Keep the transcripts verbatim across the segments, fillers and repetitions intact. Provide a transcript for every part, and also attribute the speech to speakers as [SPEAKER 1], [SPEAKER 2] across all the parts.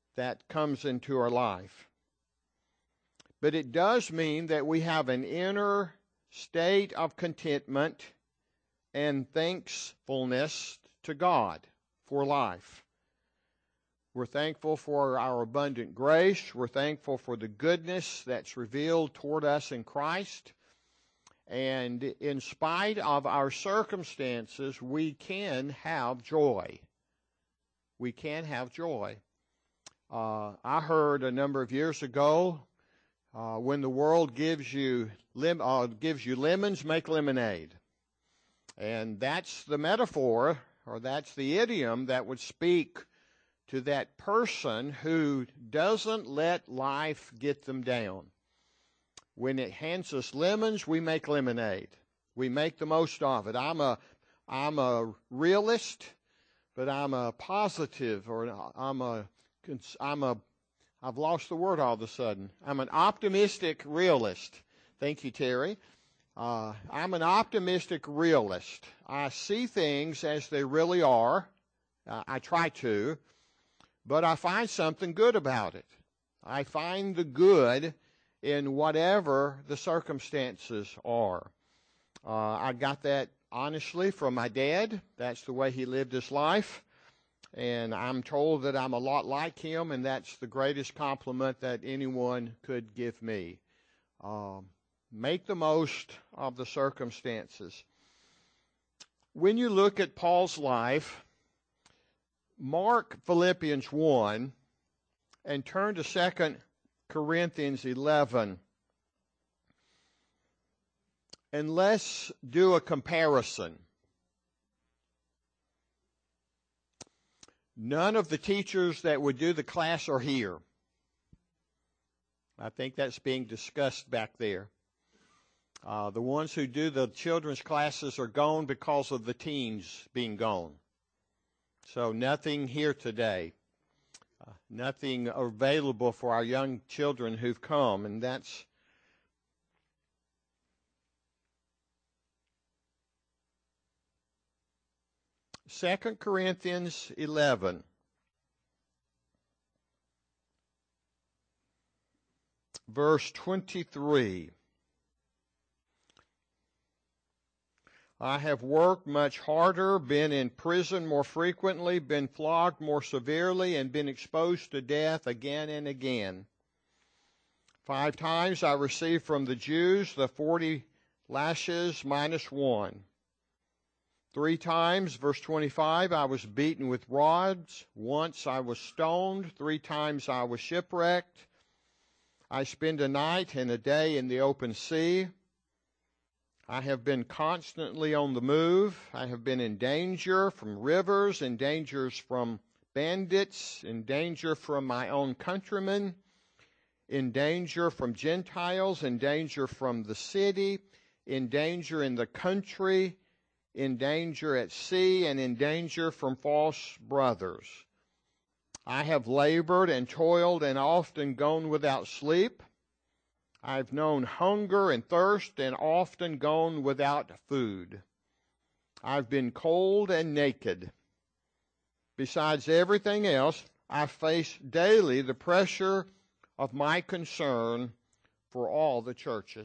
[SPEAKER 1] that comes into our life. But it does mean that we have an inner state of contentment and thankfulness to God for life. We're thankful for our abundant grace. We're thankful for the goodness that's revealed toward us in Christ. And in spite of our circumstances, we can have joy. We can have joy. Uh, I heard a number of years ago, uh, when the world gives you lim- uh, gives you lemons, make lemonade. And that's the metaphor, or that's the idiom that would speak to that person who doesn't let life get them down. When it hands us lemons, we make lemonade. We make the most of it. I'm a, I'm a realist, but I'm a positive, or I'm a, I'm a, I've lost the word all of a sudden. I'm an optimistic realist. Thank you, Terry. Uh, I'm an optimistic realist. I see things as they really are. Uh, I try to. But I find something good about it. I find the good in whatever the circumstances are. Uh, I got that, honestly, from my dad. That's the way he lived his life. And I'm told that I'm a lot like him, and that's the greatest compliment that anyone could give me. Um, make the most of the circumstances. When you look at Paul's life, mark Philippians one and turn to Second Corinthians eleven. And let's do a comparison. None of the teachers that would do the class are here. I think that's being discussed back there. Uh, the ones who do the children's classes are gone because of the teens being gone. So nothing here today. Uh, nothing available for our young children who've come, and that's Second Corinthians eleven. Verse twenty-three. I have worked much harder, been in prison more frequently, been flogged more severely, and been exposed to death again and again. Five times I received from the Jews the forty lashes minus one. Three times, verse twenty-five, I was beaten with rods. Once I was stoned. Three times I was shipwrecked. I spend a night and a day in the open sea. I have been constantly on the move. I have been in danger from rivers, in dangers from bandits, in danger from my own countrymen, in danger from Gentiles, in danger from the city, in danger in the country, in danger at sea, and in danger from false brothers. I have labored and toiled and often gone without sleep. I've known hunger and thirst and often gone without food. I've been cold and naked. Besides everything else, I face daily the pressure of my concern for all the churches.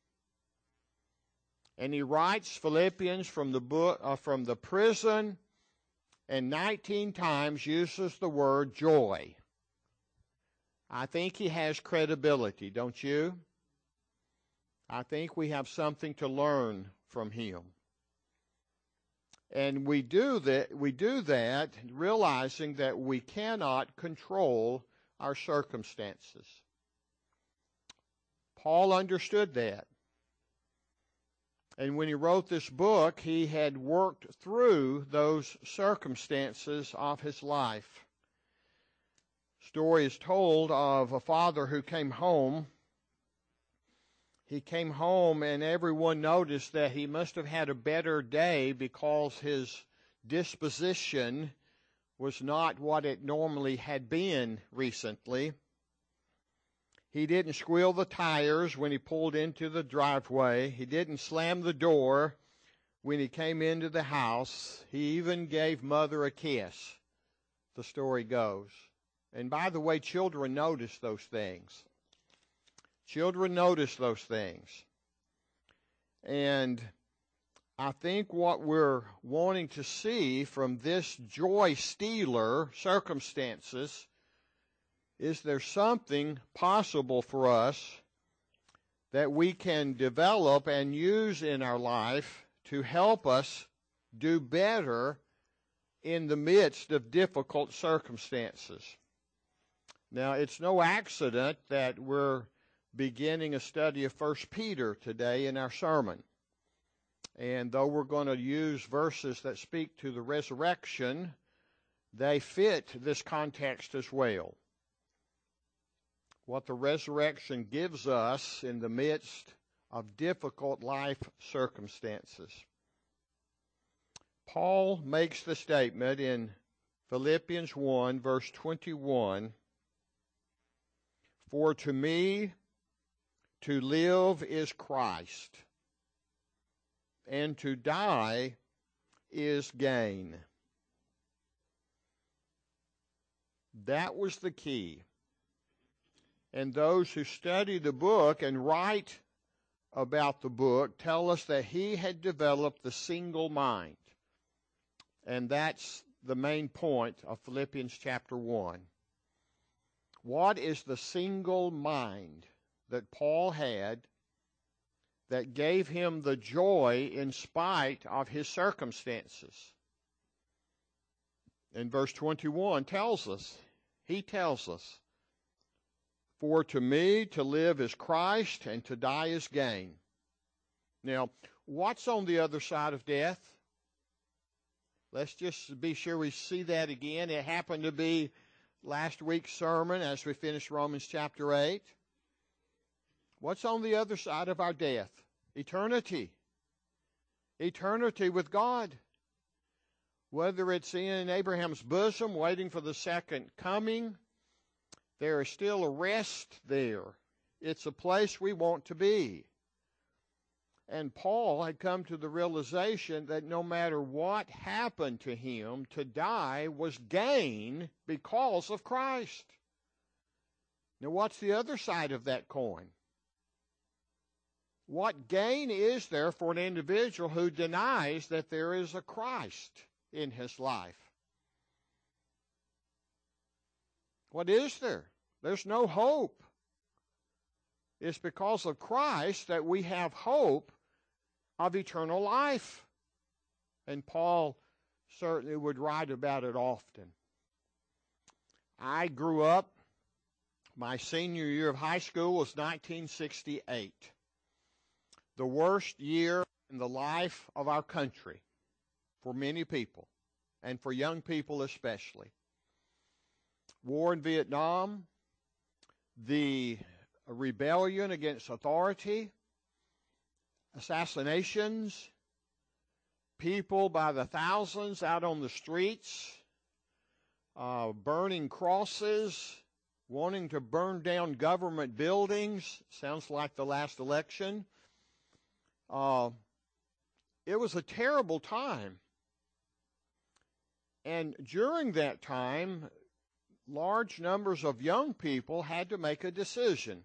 [SPEAKER 1] And he writes Philippians from the book, uh, from the prison, and nineteen times uses the word joy. I think he has credibility, don't you? I think we have something to learn from him. And we do that, we do that realizing that we cannot control our circumstances. Paul understood that. And when he wrote this book, he had worked through those circumstances of his life. Story is told of a father who came home. He came home and everyone noticed that he must have had a better day because his disposition was not what it normally had been recently. He didn't squeal the tires when he pulled into the driveway. He didn't slam the door when he came into the house. He even gave Mother a kiss, the story goes. And by the way, children notice those things. Children notice those things. And I think what we're wanting to see from this joy stealer circumstances is there something possible for us that we can develop and use in our life to help us do better in the midst of difficult circumstances. Now, it's no accident that we're beginning a study of First Peter today in our sermon. And though we're going to use verses that speak to the resurrection, they fit this context as well. What the resurrection gives us in the midst of difficult life circumstances. Paul makes the statement in Philippians one, verse twenty-one, "For to me to live is Christ, and to die is gain." That was the key. And those who study the book and write about the book tell us that he had developed the single mind. And that's the main point of Philippians chapter one. What is the single mind that Paul had that gave him the joy in spite of his circumstances? And verse twenty-one tells us, he tells us, "For to me to live is Christ, and to die is gain." Now, what's on the other side of death? Let's just be sure we see that again. It happened to be last week's sermon as we finished Romans chapter eight. What's on the other side of our death? Eternity. Eternity with God. Whether it's in Abraham's bosom waiting for the second coming, there is still a rest there. It's a place we want to be. And Paul had come to the realization that no matter what happened to him, to die was gain because of Christ. Now, what's the other side of that coin? What gain is there for an individual who denies that there is a Christ in his life? What is there? There's no hope. It's because of Christ that we have hope of eternal life. And Paul certainly would write about it often. I grew up, my senior year of high school was nineteen sixty-eight. The worst year in the life of our country for many people, and for young people especially. War in Vietnam, the rebellion against authority, assassinations, people by the thousands out on the streets, uh, burning crosses, wanting to burn down government buildings. Sounds like the last election. Uh, it was a terrible time. And during that time, large numbers of young people had to make a decision.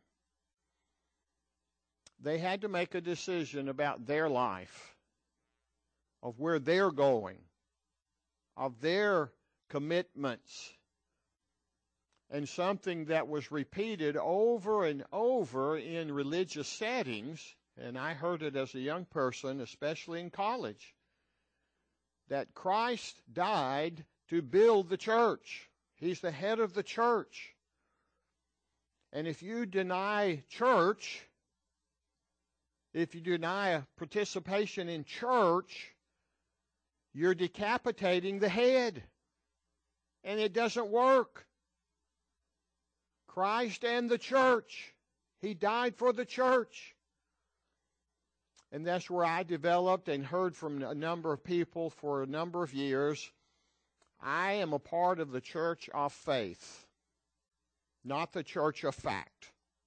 [SPEAKER 1] They had to make a decision about their life, of where they're going, of their commitments. And something that was repeated over and over in religious settings, and I heard it as a young person, especially in college, that Christ died to build the church. He's the head of the church. And if you deny church, if you deny participation in church, you're decapitating the head. And it doesn't work. Christ and the church. He died for the church. And that's where I developed and heard from a number of people for a number of years. I am a part of the church of faith, not the church of fact.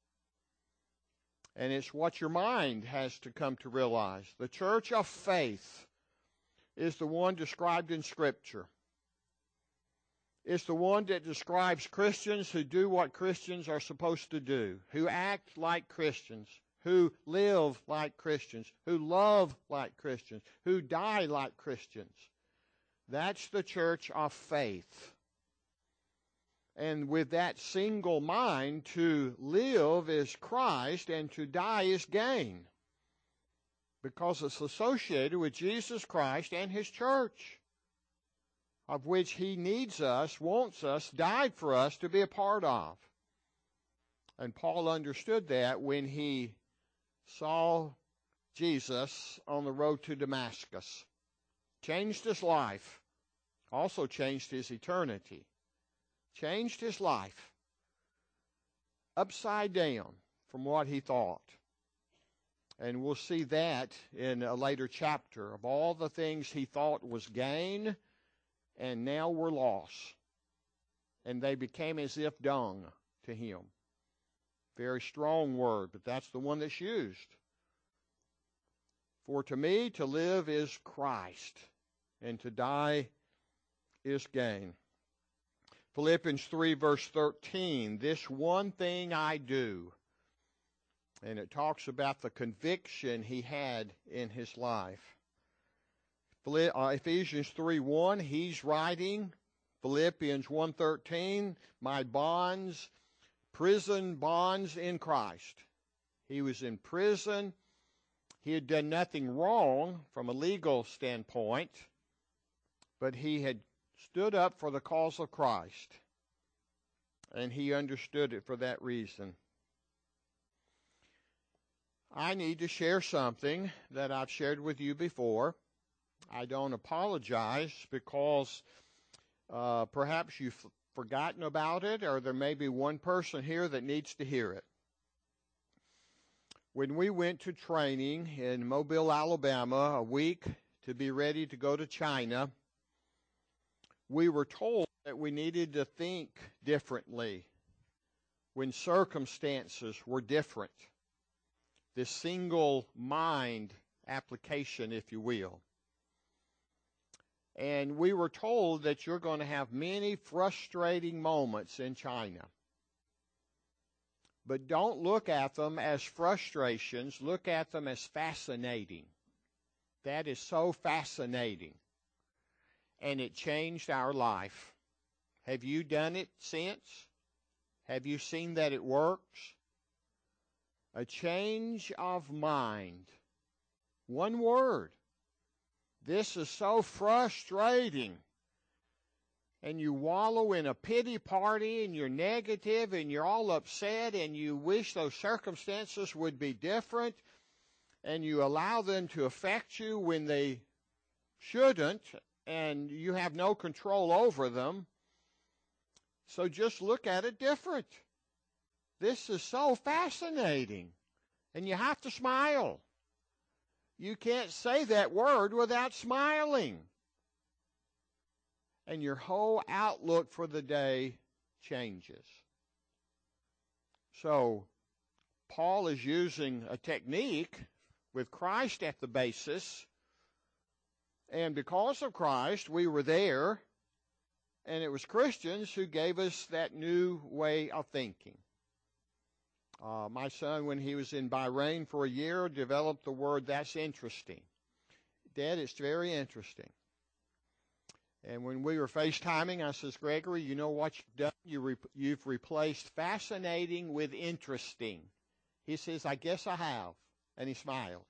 [SPEAKER 1] And it's what your mind has to come to realize. The church of faith is the one described in Scripture. It's the one that describes Christians who do what Christians are supposed to do, who act like Christians, who live like Christians, who love like Christians, who die like Christians. That's the church of faith. And with that single mind, to live is Christ and to die is gain, because it's associated with Jesus Christ and His church, of which He needs us, wants us, died for us to be a part of. And Paul understood that when he saw Jesus on the road to Damascus. Changed his life, also changed his eternity. Changed his life upside down from what he thought. And we'll see that in a later chapter, of all the things he thought was gain, and now were loss. And they became as if dung to him. Very strong word, but that's the one that's used. For to me, to live is Christ, and to die is gain. Philippians three, verse thirteen, this one thing I do. And it talks about the conviction he had in his life. Ephesians three one, he's writing. Philippians one thirteen, my bonds, prison bonds in Christ. He was in prison. He had done nothing wrong from a legal standpoint, but he had stood up for the cause of Christ, and he understood it for that reason. I need to share something that I've shared with you before. I don't apologize because uh, perhaps you've forgotten about it, or there may be one person here that needs to hear it. When we went to training in Mobile, Alabama, a week to be ready to go to China, we were told that we needed to think differently when circumstances were different. This single mind application, if you will. And we were told that you're going to have many frustrating moments in China. But don't look at them as frustrations. Look at them as fascinating. That is so fascinating. And it changed our life. Have you done it since? Have you seen that it works? A change of mind. One word. This is so frustrating. And you wallow in a pity party, and you're negative, and you're all upset, and you wish those circumstances would be different, and you allow them to affect you when they shouldn't, and you have no control over them. So just look at it different. This is so fascinating, and you have to smile. You can't say that word without smiling. And your whole outlook for the day changes. So, Paul is using a technique with Christ at the basis. And because of Christ, we were there. And it was Christians who gave us that new way of thinking. Uh, my son, when he was in Bahrain for a year, developed the word, that's interesting. Dad, it's very interesting. And when we were FaceTiming, I says, Gregory, you know what you've done? You re- you've replaced fascinating with interesting. He says, I guess I have. And he smiled.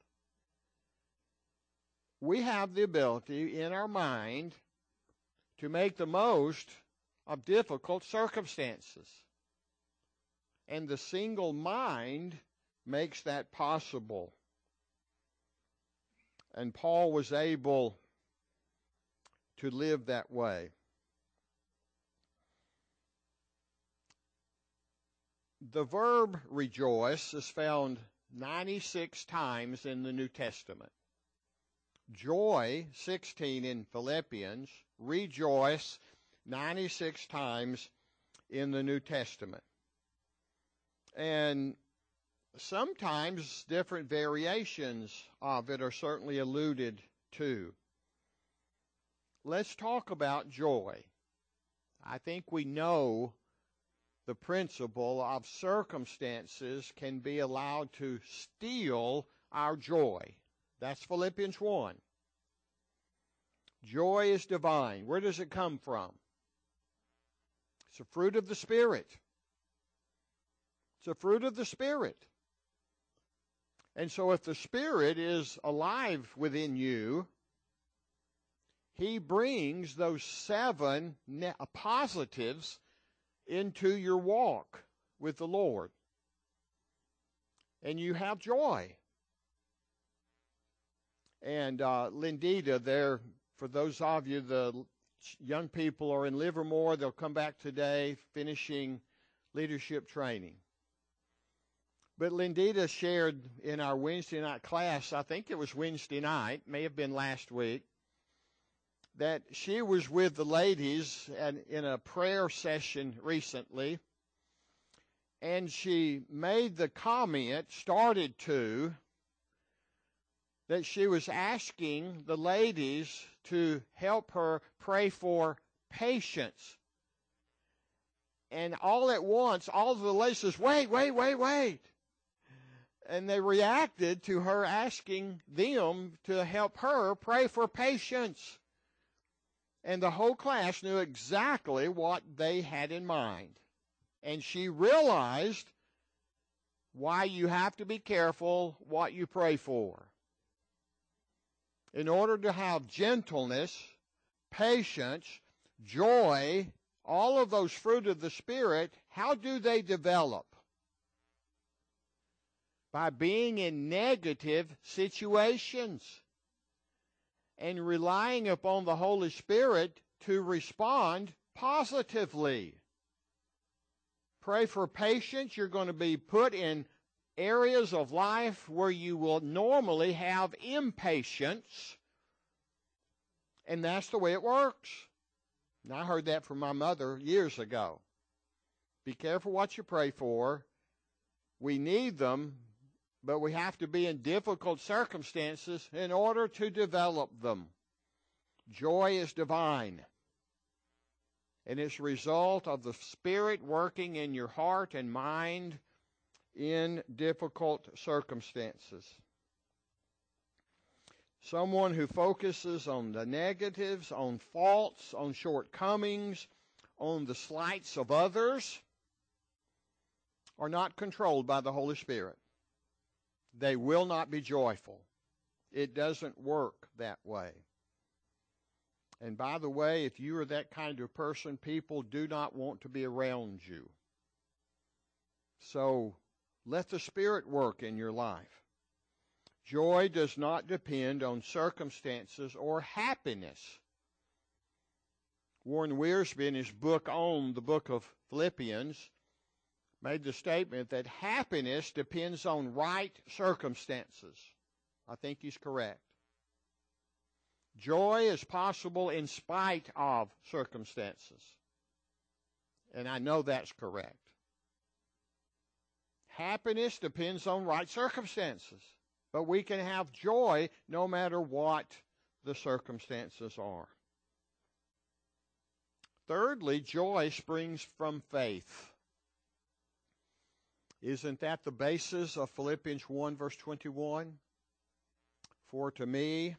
[SPEAKER 1] We have the ability in our mind to make the most of difficult circumstances. And the single mind makes that possible. And Paul was able to live that way. The verb rejoice is found ninety-six times in the New Testament. Joy, sixteen in Philippians. Rejoice, ninety-six times in the New Testament. And sometimes different variations of it are certainly alluded to. Let's talk about joy. I think we know the principle of circumstances can be allowed to steal our joy. That's Philippians one. Joy is divine. Where does it come from? It's a fruit of the Spirit. It's a fruit of the Spirit. And so if the Spirit is alive within you, He brings those seven positives into your walk with the Lord. And you have joy. And uh, Lindita, there, for those of you, the young people are in Livermore. They'll come back today finishing leadership training. But Lindita shared in our Wednesday night class, I think it was Wednesday night, may have been last week, that she was with the ladies and in a prayer session recently, and she made the comment, started to, that she was asking the ladies to help her pray for patience. And all at once, all of the ladies says, wait, wait, wait, wait. And they reacted to her asking them to help her pray for patience. And the whole class knew exactly what they had in mind. And she realized why you have to be careful what you pray for. In order to have gentleness, patience, joy, all of those fruit of the Spirit, how do they develop? By being in negative situations and relying upon the Holy Spirit to respond positively. Pray for patience. You're going to be put in areas of life where you will normally have impatience, and that's the way it works. And I heard that from my mother years ago. Be careful what you pray for. We need them, but we have to be in difficult circumstances in order to develop them. Joy is divine, and it's a result of the Spirit working in your heart and mind in difficult circumstances. Someone who focuses on the negatives, on faults, on shortcomings, on the slights of others, are not controlled by the Holy Spirit. They will not be joyful. It doesn't work that way. And by the way, if you are that kind of person, people do not want to be around you. So let the Spirit work in your life. Joy does not depend on circumstances or happiness. Warren Wiersbe, in his book on the book of Philippians, made the statement that happiness depends on right circumstances. I think he's correct. Joy is possible in spite of circumstances. And I know that's correct. Happiness depends on right circumstances. But we can have joy no matter what the circumstances are. Thirdly, joy springs from faith. Isn't that the basis of Philippians one, verse twenty-one? For to me,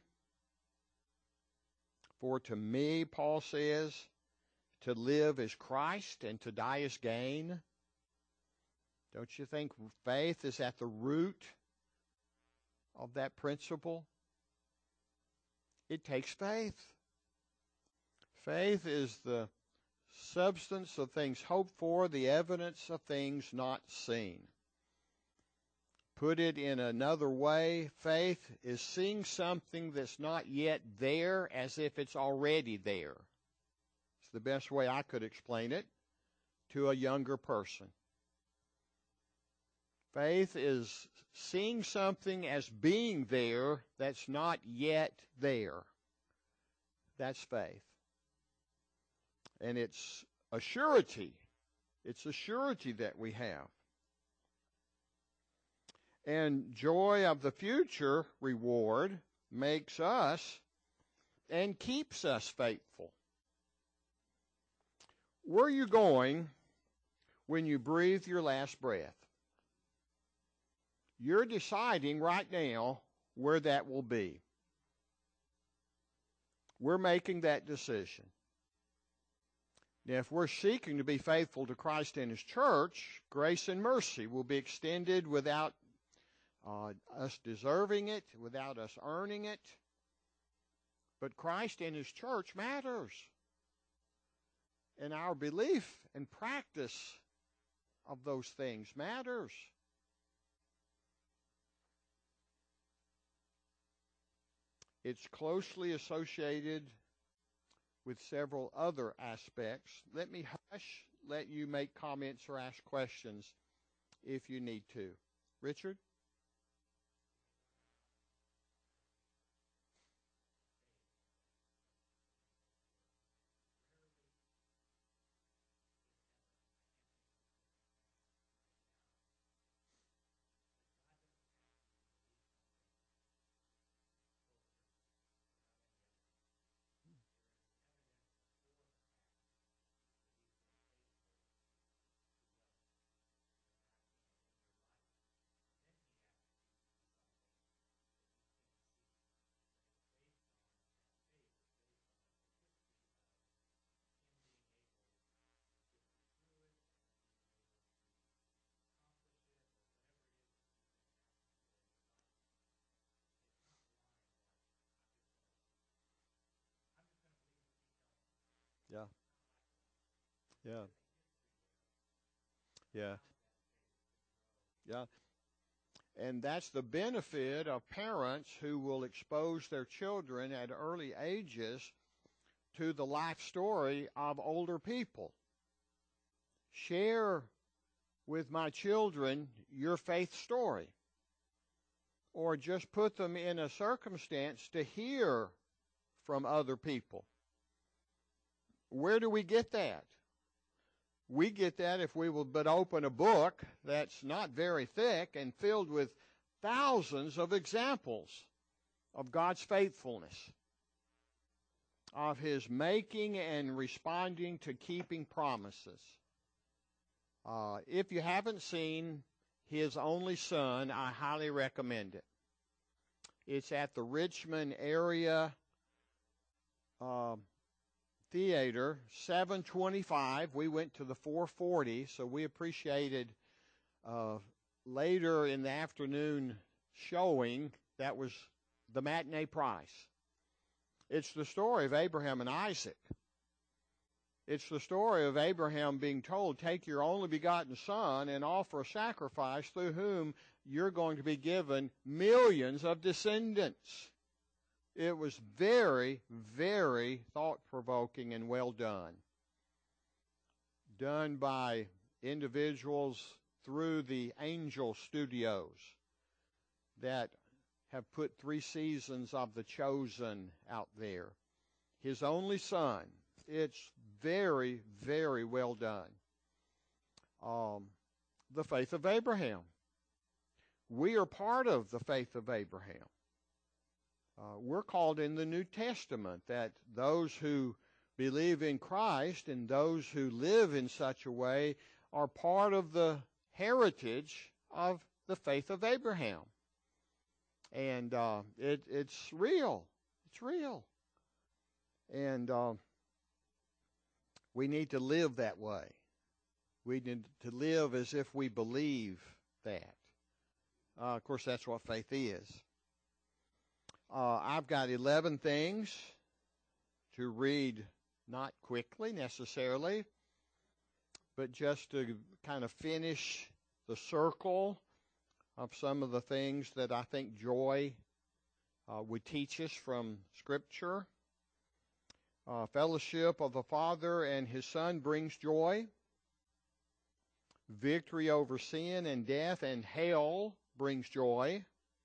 [SPEAKER 1] for to me, Paul says, to live is Christ and to die is gain. Don't you think faith is at the root of that principle? It takes faith. Faith is the substance of things hoped for, the evidence of things not seen. Put it in another way, faith is seeing something that's not yet there as if it's already there. It's the best way I could explain it to a younger person. Faith is seeing something as being there that's not yet there. That's faith. And it's a surety. It's a surety that we have. And joy of the future reward makes us and keeps us faithful. Where are you going when you breathe your last breath? You're deciding right now where that will be. We're making that decision. Now, if we're seeking to be faithful to Christ and His church, grace and mercy will be extended without uh, us deserving it, without us earning it. But Christ and His church matters. And our belief and practice of those things matters. It's closely associated with several other aspects. Let me hush, let you make comments or ask questions if you need to. Richard? Yeah. Yeah. Yeah. Yeah. And that's the benefit of parents who will expose their children at early ages to the life story of older people. Share with my children your faith story. Or just put them in a circumstance to hear from other people. Where do we get that? We get that if we will but open a book that's not very thick and filled with thousands of examples of God's faithfulness, of His making and responding to keeping promises. Uh, if you haven't seen His Only Son, I highly recommend it. It's at the Richmond area uh, Theater, seven twenty-five. We went to the four forty, so we appreciated uh, later in the afternoon showing. That was the matinee price. It's the story of Abraham and Isaac. It's the story of Abraham being told, take your only begotten son and offer a sacrifice through whom you're going to be given millions of descendants. It was very, very thought-provoking and well done. Done by individuals through the Angel Studios that have put three seasons of The Chosen out there. His Only Son. It's very, very well done. Um, the faith of Abraham. We are part of the faith of Abraham. Uh, we're called in the New Testament that those who believe in Christ and those who live in such a way are part of the heritage of the faith of Abraham. And uh, it, it's real. It's real. And uh, we need to live that way. We need to live as if we believe that. Uh, of course, that's what faith is. Uh, I've got eleven things to read, not quickly necessarily, but just to kind of finish the circle of some of the things that I think joy uh, would teach us from Scripture. Uh, fellowship of the Father and His Son brings joy. Victory over sin and death and hell brings joy.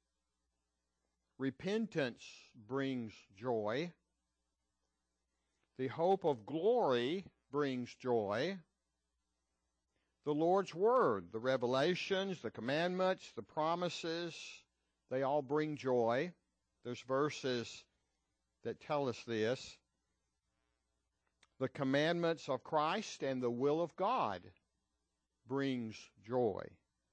[SPEAKER 1] Repentance brings joy. The hope of glory brings joy. The Lord's Word, the revelations, the commandments, the promises, they all bring joy. There's verses that tell us this. The commandments of Christ and the will of God brings joy.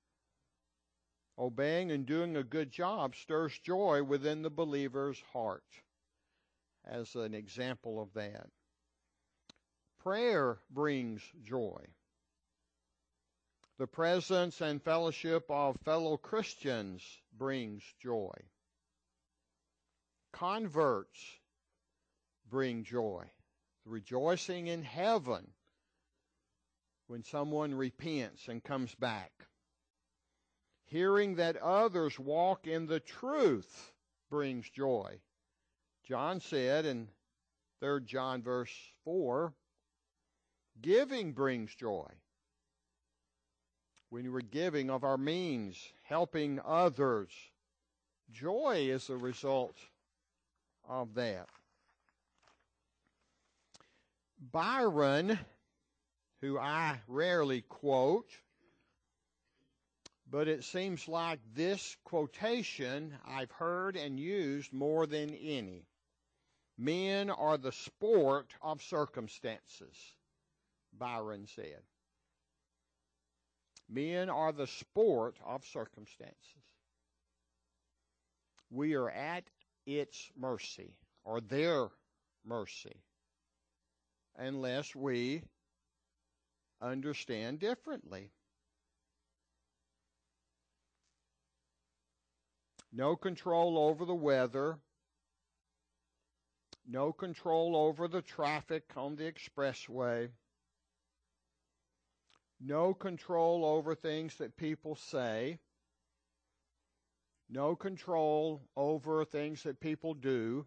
[SPEAKER 1] Obeying and doing a good job stirs joy within the believer's heart, as an example of that. Prayer brings joy. The presence and fellowship of fellow Christians brings joy. Converts bring joy. Rejoicing in heaven when someone repents and comes back. Hearing that others walk in the truth brings joy. John said in Third John verse four, giving brings joy. When we're giving of our means, helping others, joy is a result of that. Byron, who I rarely quote, but it seems like this quotation I've heard and used more than any. Men are the sport of circumstances, Byron said. Men are the sport of circumstances. We are at its mercy, or their mercy, unless we understand differently. No control over the weather. No control over the traffic on the expressway. No control over things that people say. No control over things that people do.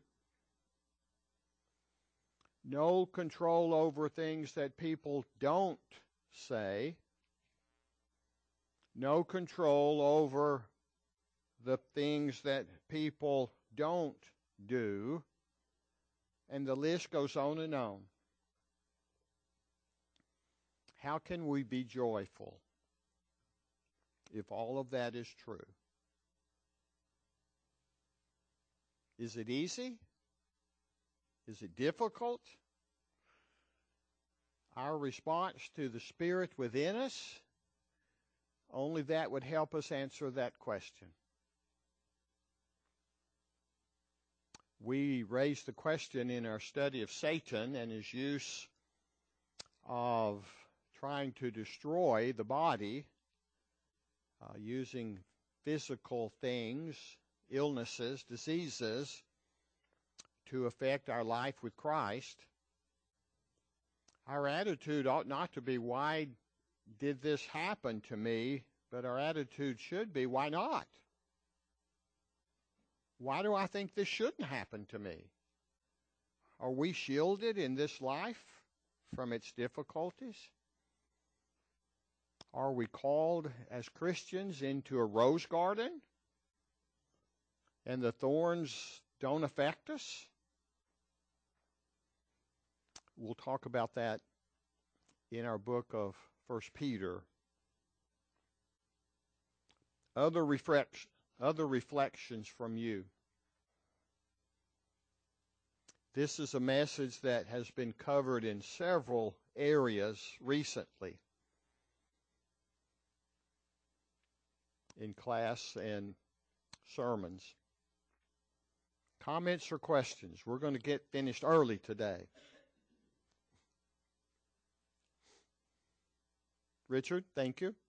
[SPEAKER 1] No control over things that people don't say. No control over the things that people don't do. And the list goes on and on. How can we be joyful if all of that is true? Is it easy? Is it difficult? Our response to the Spirit within us, only that would help us answer that question. We raised the question in our study of Satan and his use of trying to destroy the body uh, using physical things, illnesses, diseases, to affect our life with Christ. Our attitude ought not to be, why did this happen to me? But our attitude should be, why not? Why do I think this shouldn't happen to me? Are we shielded in this life from its difficulties? Are we called as Christians into a rose garden and the thorns don't affect us? We'll talk about that in our book of First Peter. Other reflex, other reflections from you. This is a message that has been covered in several areas recently in class and sermons. Comments or questions? We're going to get finished early today. Richard, thank you.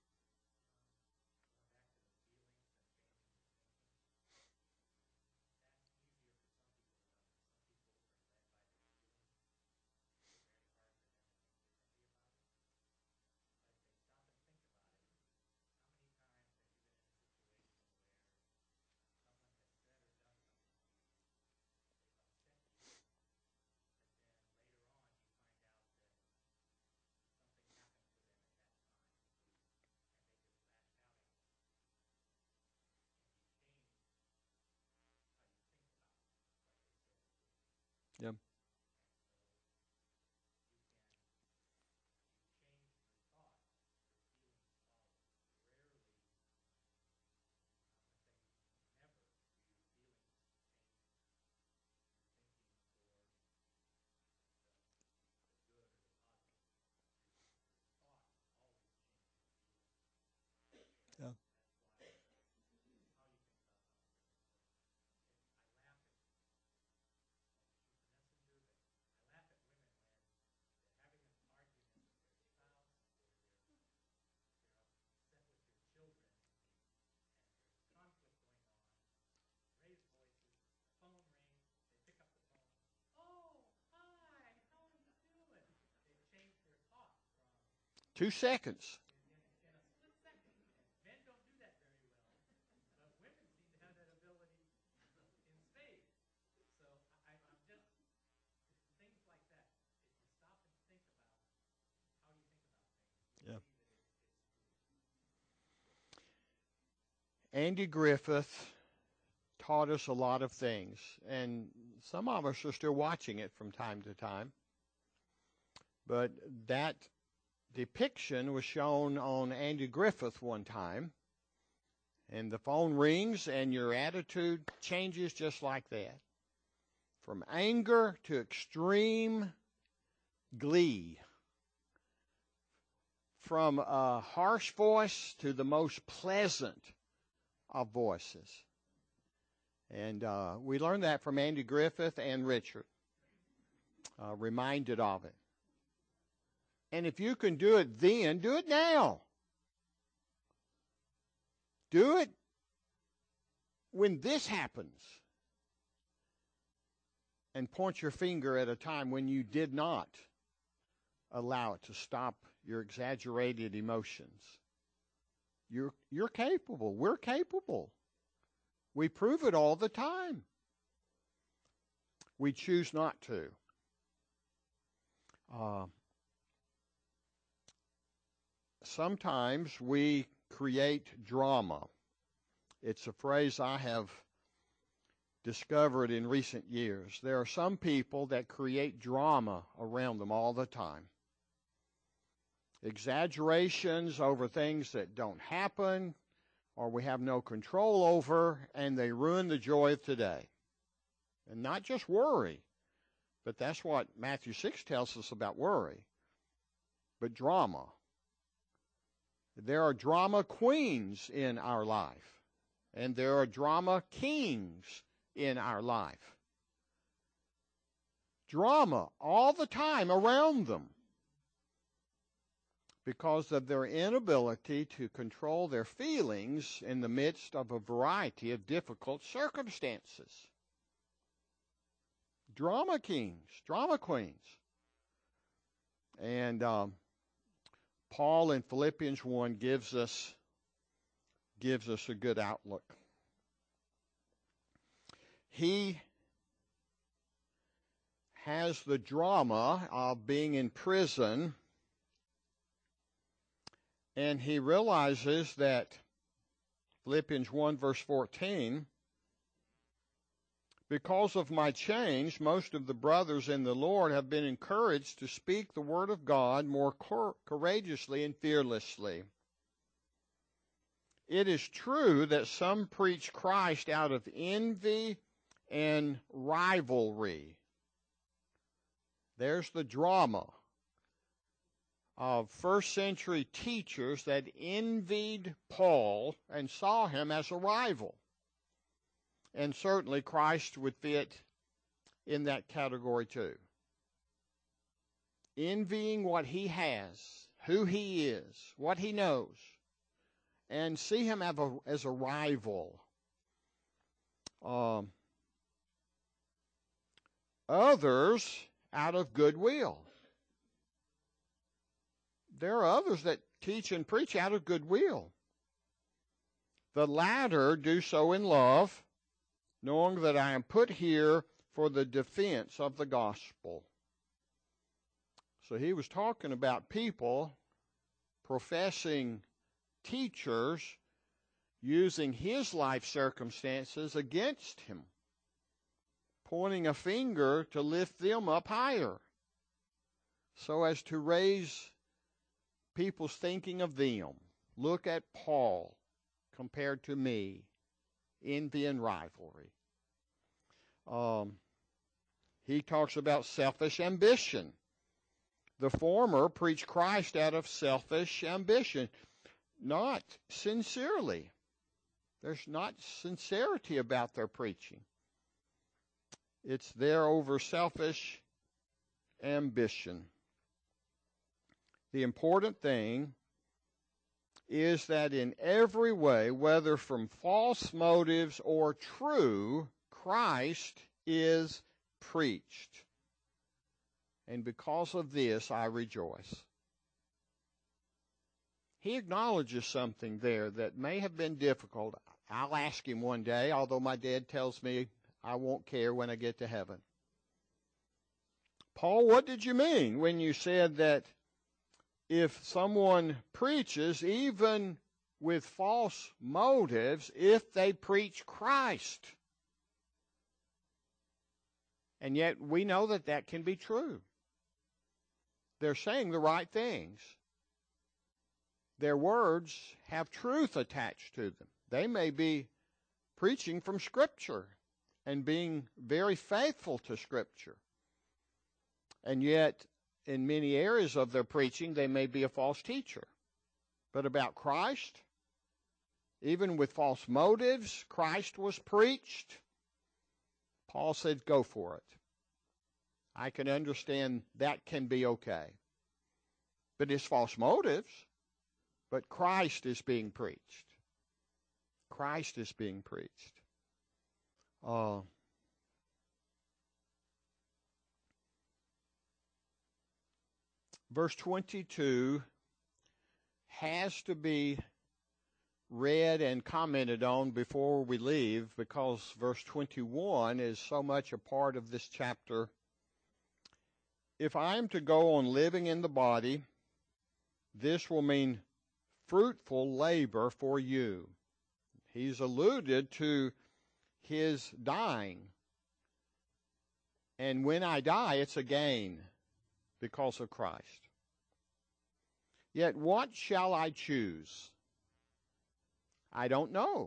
[SPEAKER 1] Yeah. Two seconds. Yeah. Andy Griffith taught us a lot of things, and some of us are still watching it from time to time. But that depiction was shown on Andy Griffith one time, and the phone rings and your attitude changes just like that. From anger to extreme glee. From a harsh voice to the most pleasant of voices. And uh, we learned that from Andy Griffith and Richard. Uh, reminded of it. And if you can do it then, do it now. Do it when this happens. And point your finger at a time when you did not allow it to stop your exaggerated emotions. You're, you're capable. We're capable. We prove it all the time. We choose not to. Uh, sometimes we create drama. It's a phrase I have discovered in recent years. There are some people that create drama around them all the time. Exaggerations over things that don't happen or we have no control over, and they ruin the joy of today. And not just worry, but that's what Matthew six tells us about worry, but drama. There are drama queens in our life, and there are drama kings in our life. Drama all the time around them because of their inability to control their feelings in the midst of a variety of difficult circumstances. Drama kings, drama queens. And um, Paul in Philippians one gives us, gives us a good outlook. He has the drama of being in prison, and he realizes that Philippians one verse fourteen, because of my change, most of the brothers in the Lord have been encouraged to speak the word of God more cor- courageously and fearlessly. It is true that some preach Christ out of envy and rivalry. There's the drama of first century teachers that envied Paul and saw him as a rival. And certainly Christ would fit in that category too. Envying what he has, who he is, what he knows, and see him as a, as a rival. Um, others out of goodwill. There are others that teach and preach out of goodwill. The latter do so in love, knowing that I am put here for the defense of the gospel. So he was talking about people, professing teachers, using his life circumstances against him, pointing a finger to lift them up higher, so as to raise people's thinking of them. Look at Paul compared to me. Envy and rivalry. Um, he talks about selfish ambition. The former preach Christ out of selfish ambition, not sincerely. There's not sincerity about their preaching. It's there over selfish ambition. The important thing is that in every way, whether from false motives or true, Christ is preached. And because of this, I rejoice. he acknowledges something there that may have been difficult. I'll ask him one day, although my dad tells me I won't care when I get to heaven. Paul, what did you mean when you said that if someone preaches, even with false motives, if they preach Christ? And yet we know that that can be true. They're saying the right things. Their words have truth attached to them. They may be preaching from Scripture and being very faithful to Scripture. And yet, in many areas of their preaching, they may be a false teacher. But about Christ, even with false motives, Christ was preached. Paul said, go for it. I can understand that can be okay. But it's false motives. But Christ is being preached. Christ is being preached. Uh, verse twenty-two has to be read and commented on before we leave, because verse twenty-one is so much a part of this chapter. If I am to go on living in the body, this will mean fruitful labor for you. He's alluded to his dying. And when I die, it's a gain because of Christ. Yet what shall I choose? I don't know.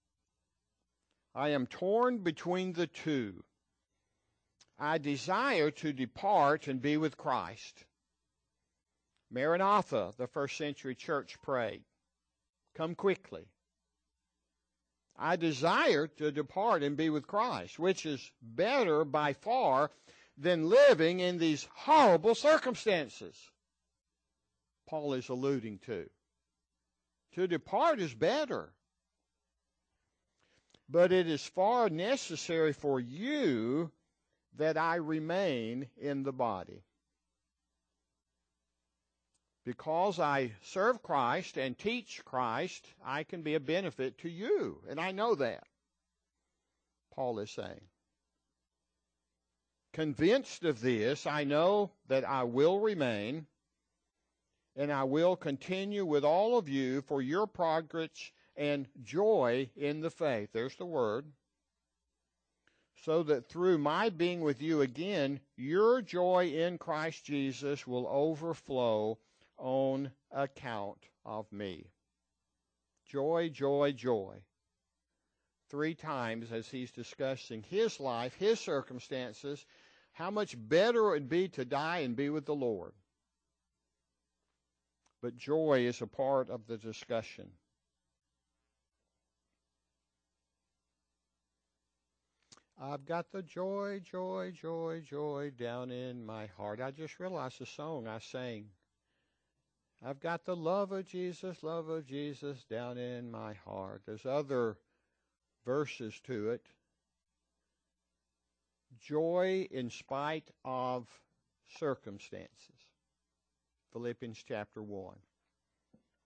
[SPEAKER 1] I am torn between the two. I desire to depart and be with Christ. Maranatha, the first century church prayed. Come quickly. I desire to depart and be with Christ, which is better by far than living in these horrible circumstances Paul is alluding to. To depart is better. But it is far necessary for you that I remain in the body. Because I serve Christ and teach Christ, I can be a benefit to you. And I know that, Paul is saying. Convinced of this, I know that I will remain, and I will continue with all of you for your progress and joy in the faith. There's the word. So that through my being with you again, your joy in Christ Jesus will overflow on account of me. Joy, joy, joy. Three times as he's discussing his life, his circumstances, how much better it would be to die and be with the Lord. But joy is a part of the discussion. I've got the joy, joy, joy, joy down in my heart. I just realized the song I sang. I've got the love of Jesus, love of Jesus down in my heart. There's other verses to it. Joy in spite of circumstances. Philippians chapter one.